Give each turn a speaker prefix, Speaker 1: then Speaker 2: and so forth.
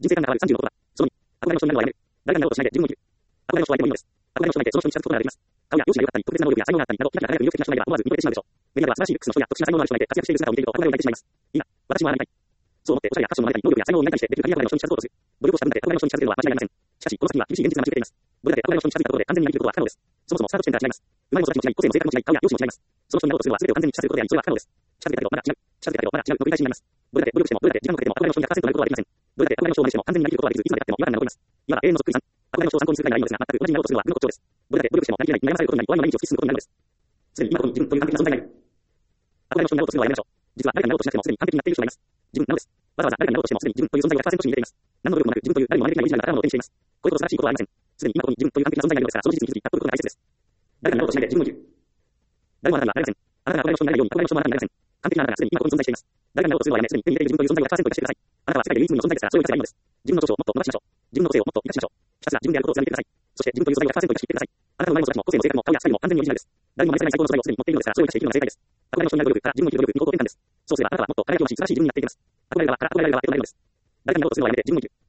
Speaker 1: 人生観が変わる36言葉。その2、憧れの人になるのはやめる。誰かになろうとしないで自分を生きる。憧れの人は相手もいいのです。憧れの人がいて、その人に近づくことができます。顔や容姿が良かったり、特別な能力や才能があったりなど、キラキラ輝く魅力的な人がいれば思わず見とれてしまうでしょう。メディアでは素晴らしいルックスの人や特殊な才能のある人がいて、活躍している姿を見ていると憧れを抱いてしまいます。いいな、私もああなりたい。そう思って、おしゃれやファッションの中に能力や才能を磨いたりして、できる限り憧れの人に近づこうとする。努力をした分だけ憧れの人に近づけるのは間違いありません。しかし、この先には厳しい現実が待ち受けています。どれだけ憧れの人に近づいたことで完全になりきることは不可能です。そもそもスタート地点から違います。生まれも育ちも違い、個性も性格も違い、顔や容姿も違います。その人になろうとするのは全てを完全に近づくことであり、それは不可能です。近づけたけどまだ違う。近づけたけどまだ違うの繰り返しになります。どれだけ努力しても、どれだけ時間をかけても憧れの人に100%なることはできません。どれだけ憧れの人を真似しても完全になりきることはできず、いつまで経っても違和感が残ります。いわば永遠のそっくりさん。憧れの人を参考にするかにならないのですが、全く同じになろうとするのは僕の特徴です。どれだけ努力してもなりきれない、悩まされることになり、終わりの毎日を突き進むことになるのです。すでに今ここに自分という完璧な存在がいる。憧れの人になろうとするのはやめましょう。実は誰かになろうとしなくてもすでに完璧になっている人がいます。自分なのです。わざわざ誰かになろうとしてもすでに自分という存在が 100% に似ています。何の努力もなく自分という誰にも真似できないオリジナルな宝物を手にしています。これほど素晴らしいことはありません。すでに今ここに自分という完璧な存在がいるのですから、その事実に気づき、納得することが大切です。誰かになろうとしないで自分を生きる。誰もあなたにはなれません。あなたが憧れの人になれないように憧れの人もあなたになれません。完璧なあなたがすでに今ここに存在しています。誰かになろうとするのはやめ、すでに手に入れている自分という存在を 100% 生かしてください。あなたは世界で唯一無二の存在ですから、それを生かせばいいのです。自分の長所をもっと伸ばしましょう。自分の個性をもっと生かしましょう。ひたすら自分でやることを貫いてください。そして自分という存在を 100% 生かしきってください。あなたの前も育ちも個性も性格も顔やスタイルも完全にオリジナルです。誰にも真似せない最高の素材をすでに持っているのですから、それを生かしていくのが正解です。憧れの人になる努力から自分を生きる努力に方向転換です。そうすればあなたはもっと輝きを増し、素晴らしい自分になっていけます。憧れる側から憧れられる側へとなるのです。誰かになろうとするのはやめて自分を生きる。